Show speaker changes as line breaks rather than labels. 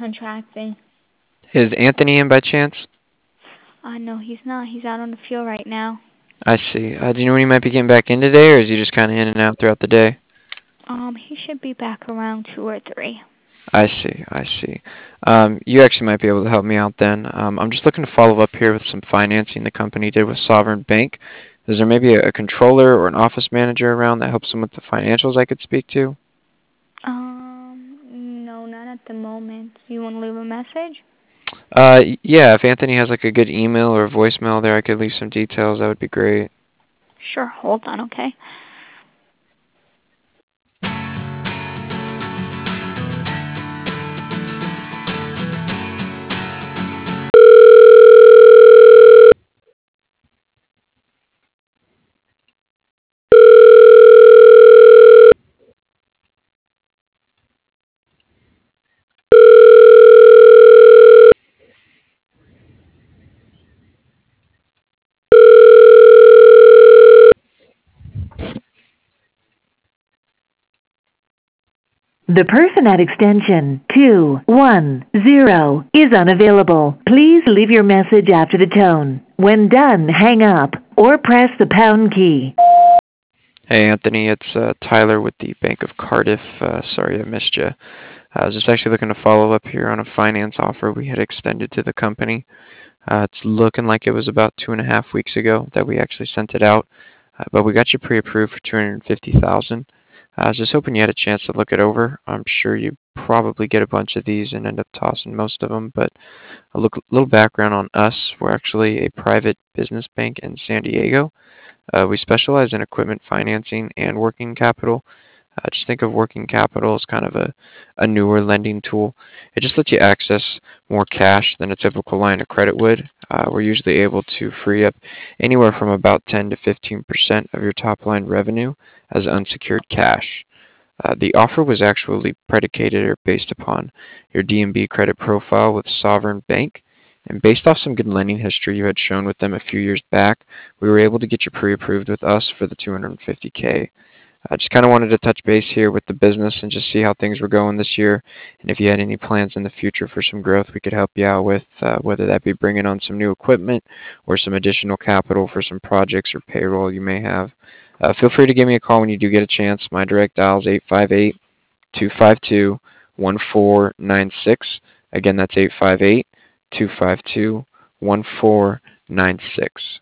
contracting.
Is Anthony in by chance?
No, he's not. He's out on the field right now.
I see. Do you know when he might be getting back in today, or is he just kind of in and out throughout the day?
He should be back around 2 or 3.
I see. I see. You actually might be able to help me out then. I'm just looking to follow up here with some financing the company did with Sovereign Bank. Is there maybe a controller or an office manager around that helps them with the financials I could speak to?
No, not at the moment. You want to leave a message?
Yeah, if Anthony has like a good email or voicemail there, I could leave some details. That would be great.
Sure, hold on, okay?
The person at extension 210 is unavailable. Please leave your message after the tone. When done, hang up or press the pound key.
Hey, Anthony, it's Tyler with the Bank of Cardiff. Sorry I missed you. I was just actually looking to follow up here on a finance offer we had extended to the company. It's looking like it was about 2.5 weeks ago that we actually sent it out, but we got you pre-approved for 250,000. I was just hoping you had a chance to look it over. I'm sure you probably get a bunch of these and end up tossing most of them, but little background on us. We're actually a private business bank in San Diego. We specialize in equipment financing and working capital. Just think of working capital as kind of a newer lending tool. It just lets you access more cash than a typical line of credit would. We're usually able to free up anywhere from about 10 to 15% of your top line revenue as unsecured cash. The offer was actually predicated or based upon your D&B credit profile with Sovereign Bank. And based off some good lending history you had shown with them a few years back, we were able to get you pre-approved with us for the 250K. I just kind of wanted to touch base here with the business and just see how things were going this year, and if you had any plans in the future for some growth we could help you out with, whether that be bringing on some new equipment or some additional capital for some projects or payroll you may have. Feel free to give me a call when you do get a chance. My direct dial is 858-252-1496. Again, that's 858-252-1496.